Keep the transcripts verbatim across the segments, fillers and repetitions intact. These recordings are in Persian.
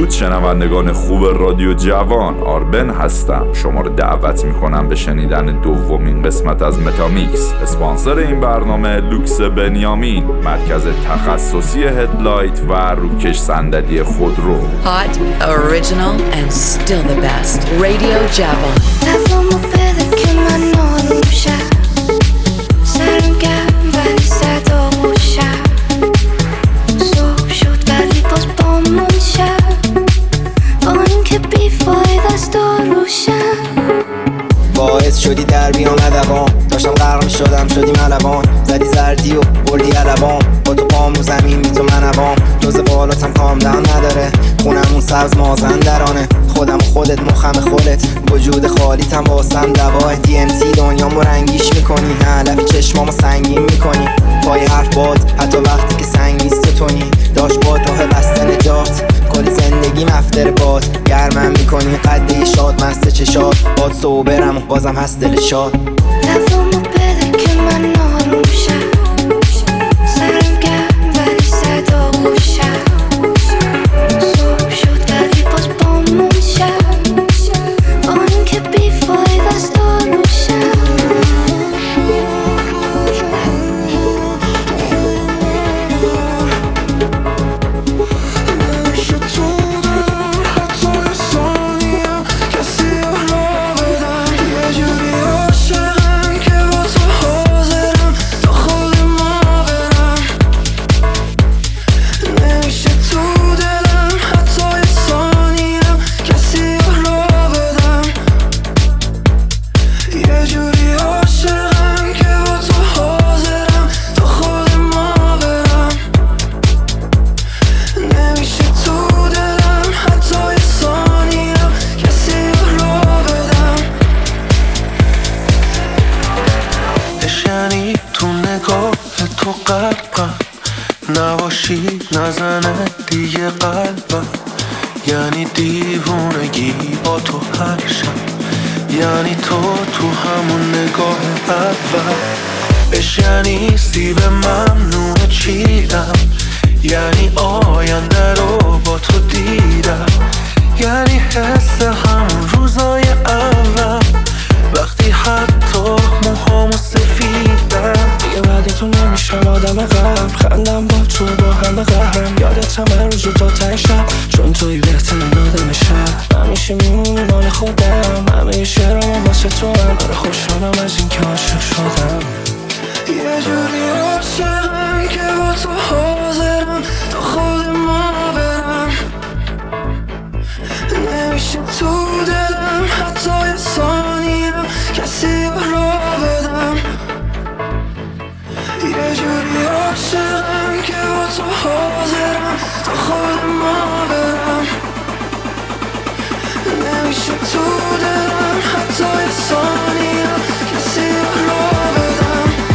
درود شنوندگان خوب رادیو جوان، آربن هستم. شما رو دعوت میکنم به شنیدن دومین قسمت از متامیکس. اسپانسر این برنامه لوکس بنیامین، مرکز تخصصی هدلایت و روکش صندلی خودرو. Hot, original and still the best. Radio جوان. هوامو بده که من آروم شم، سرم گرم ولی صدا روشن، صبح شد ولی باز بامون شب، با اینکه بیفاید از داروشم. باعث شدی در بیام ادوام، داشتم غرق می‌شدم شدی ملوان، زدی زردی و بردی علوام، با تو پام رو زمین بی تو منوام، جز بالاتم کام دم نداره، خونمون سبز مازندرانه، خودم و خودت مخم خودت، وجود خالیتم واسم دواه، دی ام تی دنیامو رنگیش میکنی، علفی چشمامو سنگین میکنی، پای حرف باد حتی وقتی که سنگ نیست تونی، داشت باد راه بسته نجات، کلی زندگی مفتر باد، گرمم میکنی قده شاد مست چشاد، باد صوبرم و بازم هست دل شاد. هوامو بده که من آروم شم، سرم گرم ولی صدا روشن، صبح شد ولی باز بامون شب، با اینکه بیفاید از داروشم. نزنه دیگه قلبم، یعنی دیوونگی با تو هر شب، یعنی تو تو همون نگاه اول، بش یعنی سیب ممنوع چیدم، یعنی آینده رو با تو دیدم، یعنی حس همون روزای اول، وقتی حتی موهامو سفیدم، دیگه بعد تو نمیشم آدم غم، خندم با تو با هم به قهرم، یادت همه روزو تا ته شب، چون توی بهترین آدم شب، همیشه میمونی مال خودم، همه شعرام واسه تو هم، آره خوشحالم از این که عاشق شدم، یه جوری عاشقم که با تو حاضرم تا خود ما برم، نمیشه تو دلم حتی یه ثانیه کسی رو بدم، یه جوری عاشقم که با تو حاضرم تا خود ما برم، نمیشه تو دلم حتی یه ثانیه کسی رو بدم.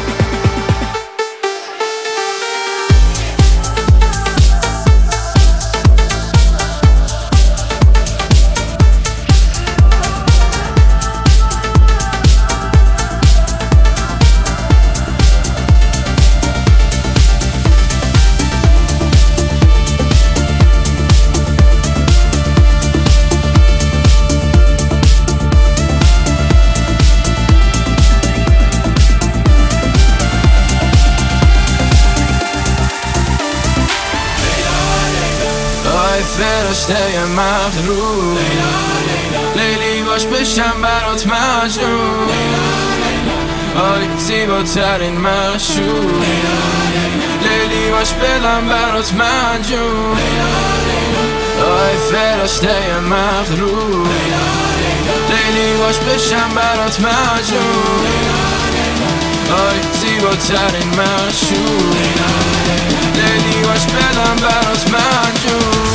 فرشته مغرور، لیلی باش بشم برات مجنون، آی زیباترین معشوق، لیلی باش بلم برات مجنون، آی فرشته مغرور، لیلی باش بشم برات مجنون، آی زیباترین معشوق، لیلی باش بلم برات مجنون.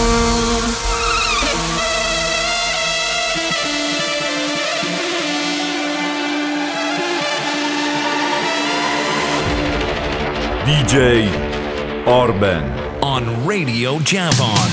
دی جی آربن on Radio جوان.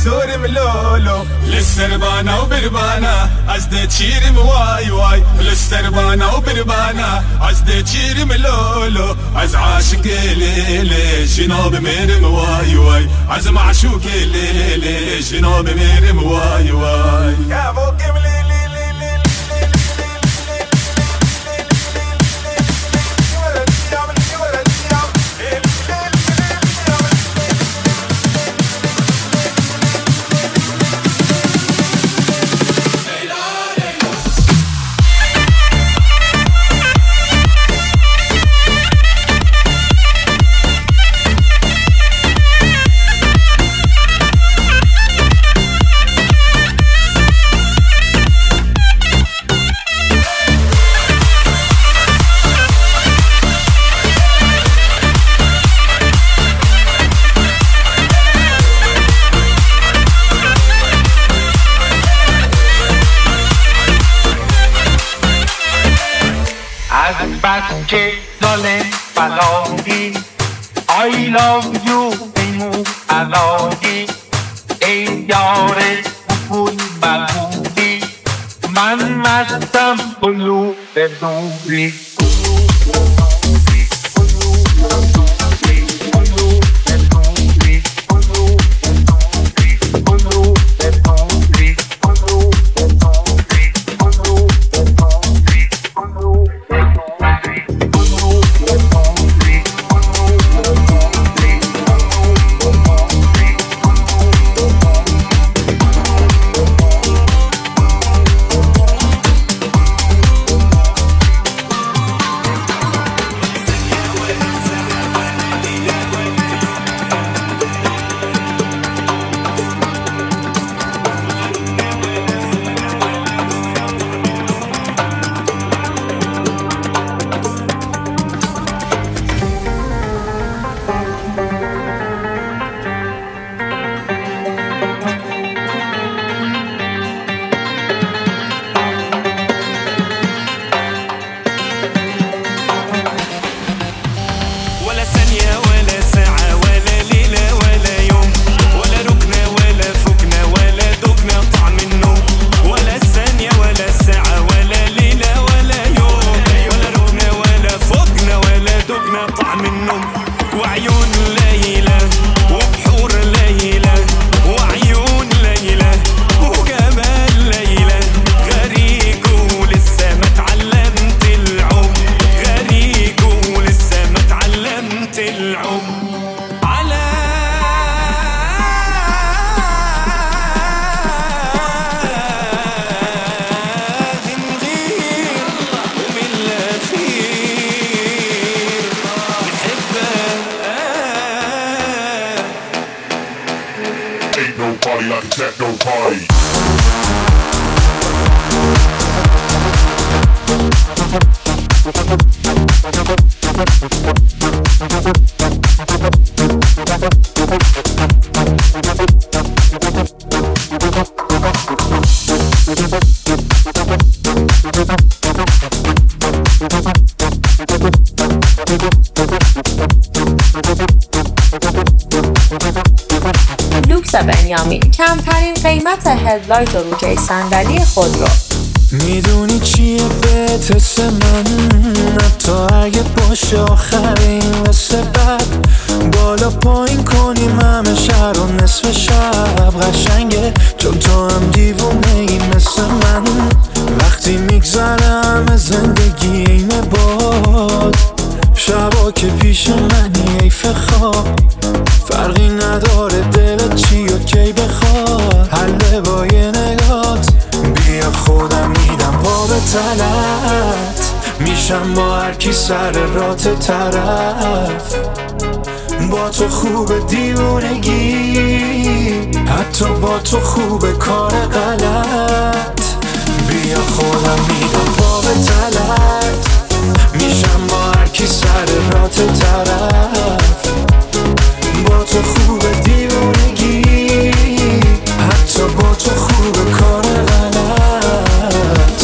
سورم لولو لسربانا وبربانا ازده چیرم وای وای لسربانا وبربانا ازده چیرم لولو از عاشق لیلی جناب میرم وای وای از معشوق لیلی جناب میرم وای وای یا بوکم لیلی بس که ظالم بلایی I love you ای مو علایی ای یار بکن بگویی من مستم قلوب دوری لوکس بنیامین کمترین قیمت هدلایت و روکه صندلی خودرو. میدونی چیه بهت حس من حتی اگه باشه آخرین مثل بد بالا پایین کنیم همه شهر و نصف شب قشنگه چون تو هم دیوونه ای مثل من وقتی میگذره همه زندگی اینه باد شبا که پیش منی ایف خواب فرقی نداره دلت چی و کی بخواد حله با یه نگات بیا خودم میدم پا به تلت میشم با هر کی سر رات طرف با تو خوب دیوونگی حتی با تو خوب کار غلط بیا خودم میدم پا به تلت میشم با هر کی سر رات طرف با تو خوب دیوونگی حتی با تو خوب کار غلط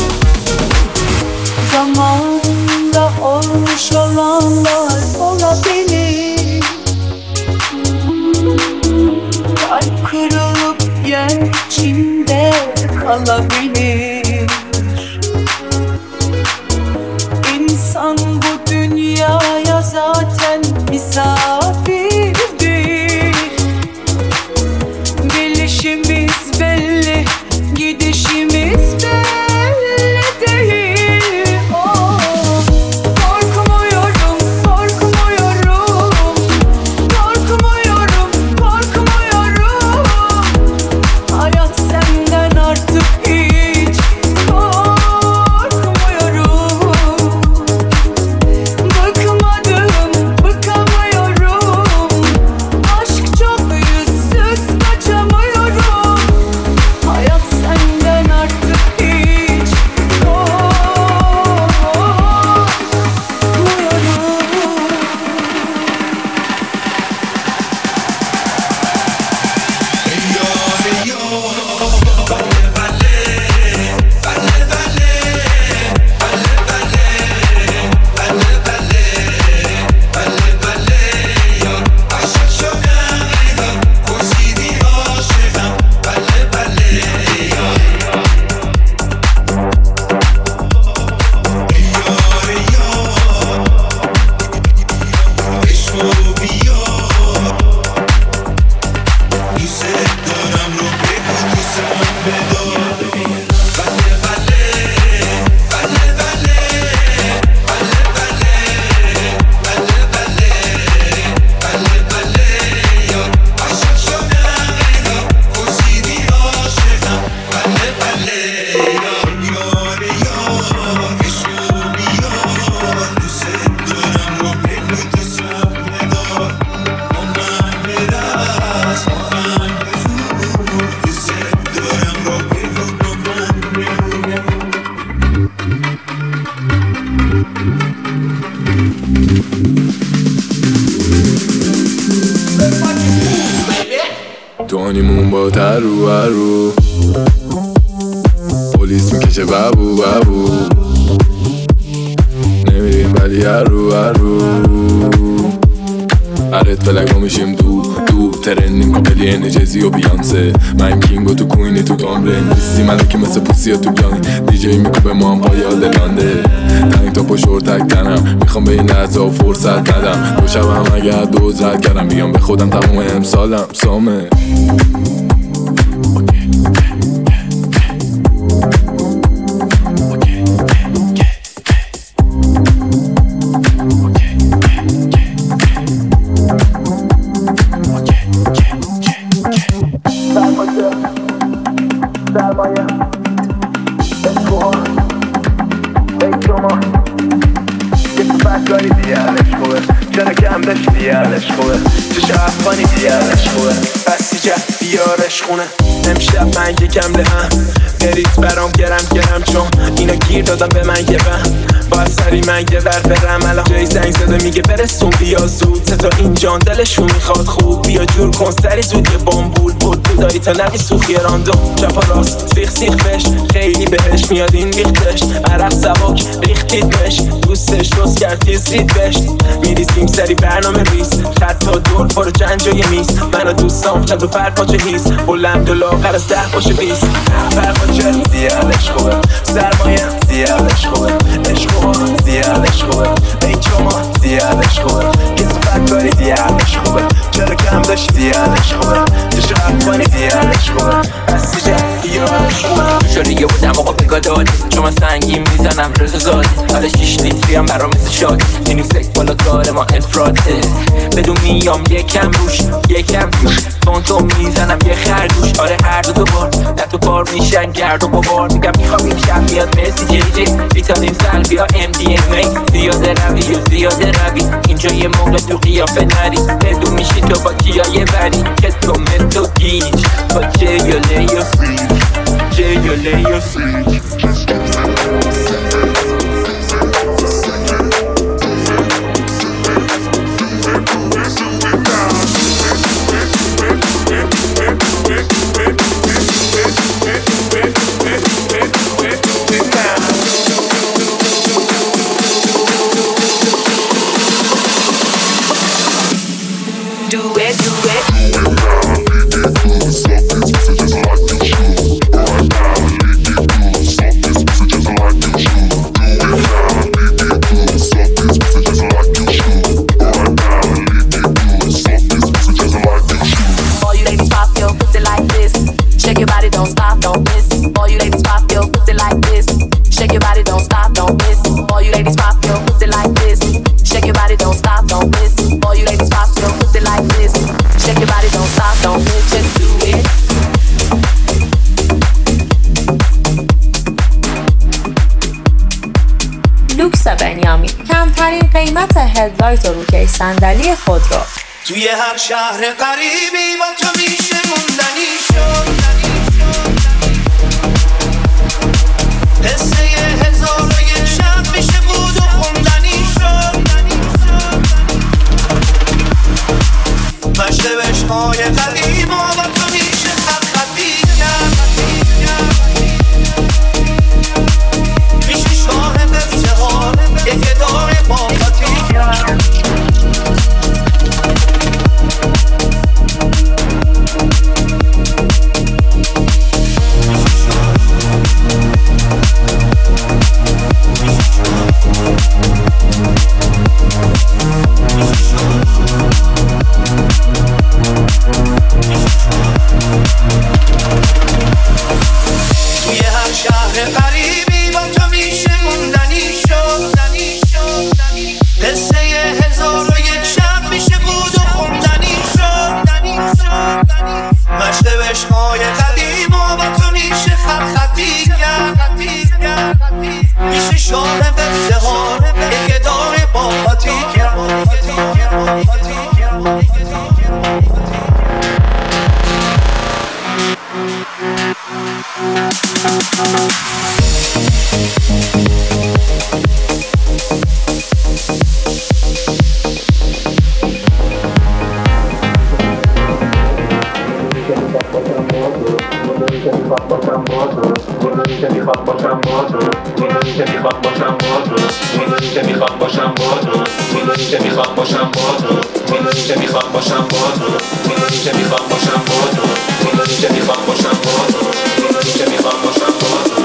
zamanla olmuş olanlar olabilir kalp kırık alabilir. İnsan bu dünyaya zaten misafirdir. Gelişimiz belli, gidişimiz belli değil. Oh. Korkmuyorum, korkmuyorum, korkmuyorum, korkmuyorum. Hayat senden artık hiç korkmuyorum. Bıkmadım, bıkamıyorum. Aşk çok yüzsüz, kaçamıyorum. Hayat senden artık hiç korkmuyorum. دونیمون با ترو برو پلیس میکشه بابو بابو نمیریم ولی هر رو هر رو هرت فلگا میشیم دو دو ترنیم کاملی انجزی و بیانسه من کینگو تو کوینی تو تامره نیستی ملکی مثل پوسی تو بیانی دیجی میکوبه ما هم پای آدلانده تنگ تا پشور تک تنم میخوام به این لحظه ها فرصت ندم دو شبم اگر دوز رد کردم بیام به خودم تمام امسالم سامه امشب من یکم لهم بریز برام گرم گرم چون اینا گیر دادم به من یه بهم باید سری من یه ور برم الان جای زنگ زده میگه برسون بیا زود تا این جان دلشون میخواد خوب بیا جور کن سری زود یه بامبول بود تو داری تا نبی سوخی راندو چپا راست سیخ سیخ بش خیلی بهش میاد این ریختش عرق سباک ریختید بش دوستش دوست کرد تیز رید بش میریزیم سری برنامه ریز خط تا دور پارو چند جای میز منو دوستام خد و پر پاچه هیز بلند و لاغر از ده باشه بیست پرپاچه زیادش خوبه سرمایه زیادش خوبه عشق خوبه زیادش خوبه این چما زیادش خوبه یه صفت کاری زیادش خوبه چرا کم داشت زیادش خوبه چشو افغانی زیادش خوبه بستی جه یادش خوبه شوری یه بودم آقا بگاه دادی چون من سنگیم میزنم رزو زادی حالا شیش لیتری هم برام مثل شادی اینیم سک بالا کار ما انفراده بدون میام یکم روش یکم روش فانتو میزنم یه خردوش آره هر دو دوبار نه تو بار میشن گرد و بابار میگم میخوام این شب میاد مسی جی جی ویتامین سل بیا ام دی ام ای زیاده روی و زیاده روی اینجا یه موقع تو قیافه نری بدون میشی تو با کیایه بری که تو متو گیج با جیوله یا فریج جیوله یا فریج Do it, do it. لوکس بنیامین کمترین قیمت هدلایت و روکش صندلی خودرو. توی هر شهر غریبی با تو میشه موندنی شد، قصه هزار و یک شب میشه بود و خوندنی شد، مشت عشقای قدیم و با تو میشه خط خطی کرد، میشه شاه قصه ها یک اداره با خطی کرد. توی هر شهر غریبی با تو میشه موندنی شد، قصه هزار و یک شب میشه بود و خوندنی شد، مشت عشقای قدیم و با تو میشه خط خطی کرد، میشه شاه قصه ها یک اداره با خطی کرد. میخوام باشم با تو، میدونی که میخوام باشم با تو، میدونی که میخوام باشم با تو، میدونی که میخوام باشم با تو، میدونی که میخوام باشم با تو، میدونی که میخوام باشم با تو، میدونی که میخوام باشم با تو، میدونی که میخوام باشم با تو.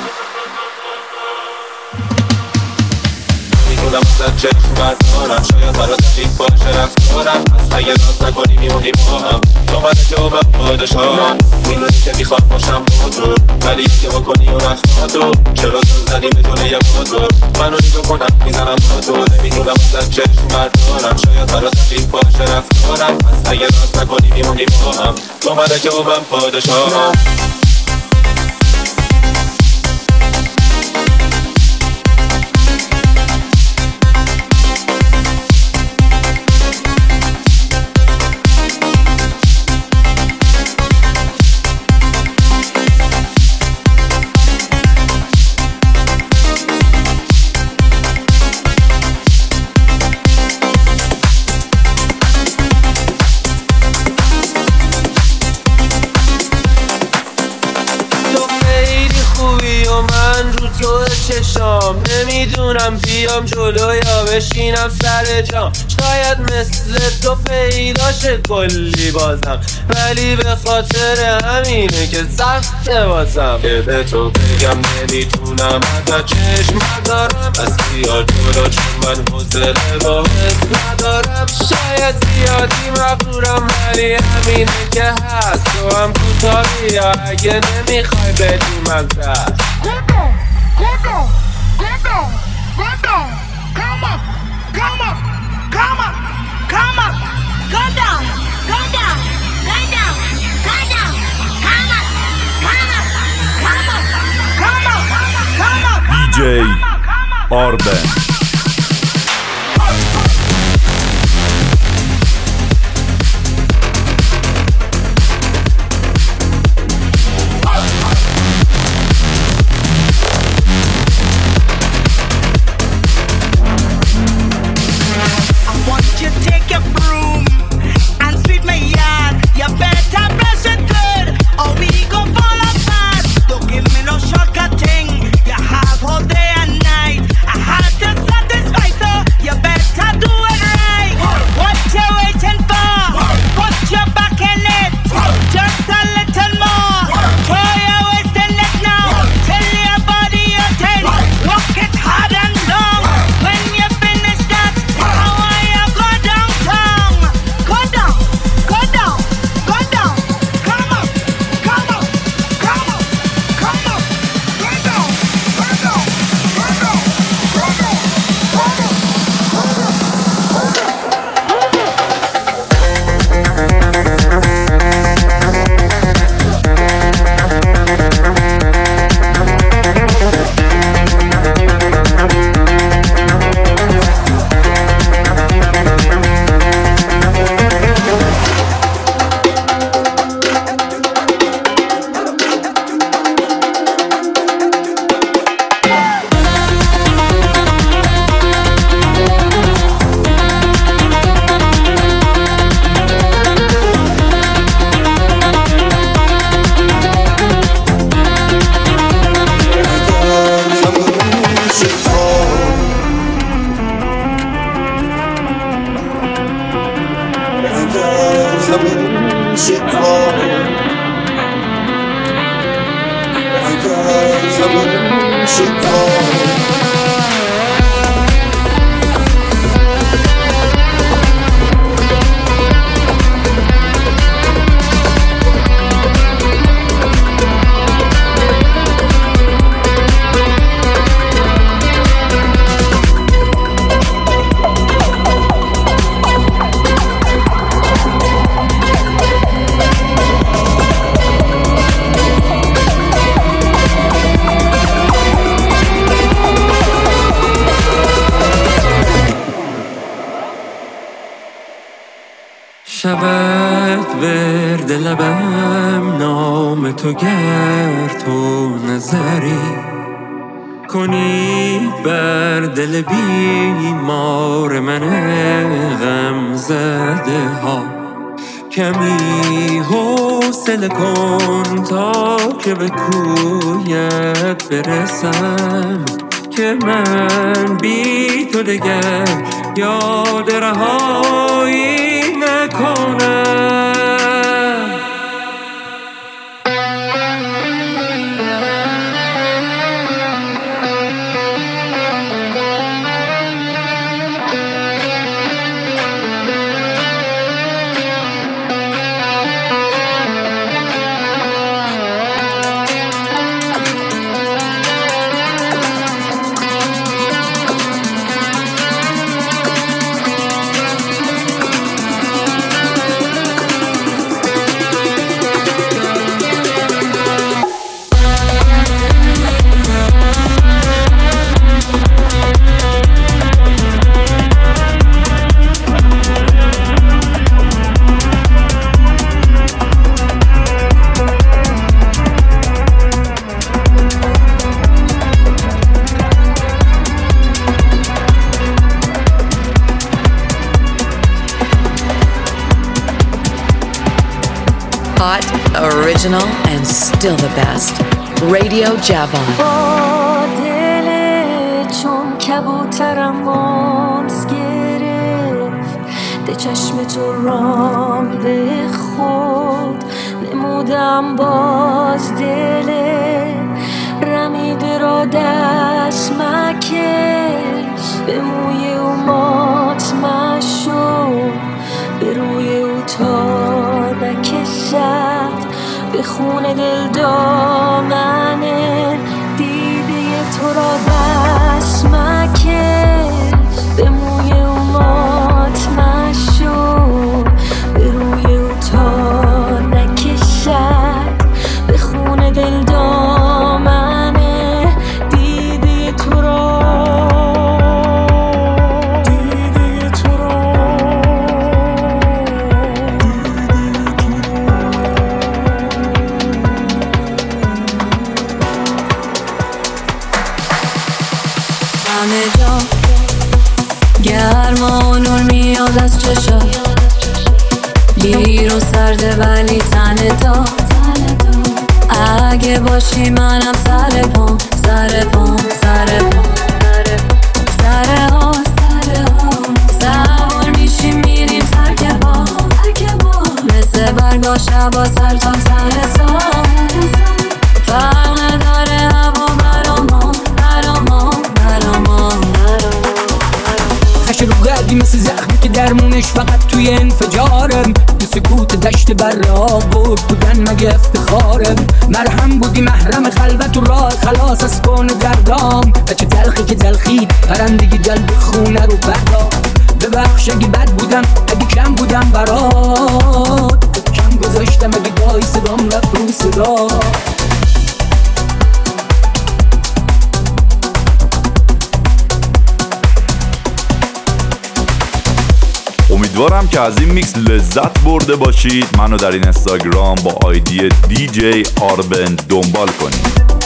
میدونم ازت چشم بردارم، شاید برات عجیب باشه رفتارم، از اگه راست نکنی میمونی با هم، تو من جوابم پادشاهم. میدونی که میخوام باشم با تو، ولی که بکنی و رفت تو، چرا تو زدی میتونه یه با تو، منو نگاه کنم میزنم با تو. نمیدونم ازت چشم بردارم، شاید برات عجیب باشه رفتارم، از اگه راست نکنی میمونی با هم، تو من جوابم پادشاهم. چشام نمیدونم بیام جلو یا بشینم سر جام، شاید مثل تو پیداشه کلی بازم، ولی به خاطر همینه که سخته واسم که به تو بگم نمیتونم ازت چشم ندارم، از خیال جدا چون من حوصله با حس ندارم، شاید زیادی مغرورم ولی همینه که هست، تو هم کوتاه بیا اگه نمیخوای بدی مزد. Get down, get down, get down, come up, come up, come up, come up, go down, go down, go down, go down, come up, come up, come up, come up, come up, دی جی آربن. Shortcut thing, you have all day and night. I had to say شکار زبون شکار شود ورد لبم نام تو گر تو نظری کنی بر دل بیمار من غم زده ها کمی حوصله کن تا که به کویت برسم که من بی تو دگر یاد رهایی نکنم Hot, original, and still the best. Radio Javon. با دل چون کبوترم مانس گرفت ده چشم تو رام به خود نمودم باز دل رمیده را دست مکش به موی او مات مشو به روی او تا نکشد به خون دل دامنه دیده تو را بس مکش به موی او مات مشو به روی او تا نکشد به خون دل دامنه دیده تو را گرما و نور میاد از چشا بیرون سرده ولی تن تا اگه باشی منم سر پام سر پام سر پام سر ها سوار میشیم میریم ترک با مثل برگا شبا سر تا سر سا فرق نداره هوا برامان برامان برامان خش رو قدی مثل زخمی که درمونش فقط توی انفجارم تو سکوت دشت براب بود بودن مگه افتخارم مرهم بودی محرم خلوت و راه خلاص از کن دردام بچه تلخی که تلخید پرندگی دل به خونه رو بردار ببخش اگه بد بودم اگه کم بودم برات کم گذاشتم اگه گاهی صدام رفت رو صدا امیدوارم که از این میکس لذت برده باشید. منو در این اینستاگرام با آیدی دی جی آربن دنبال کنید.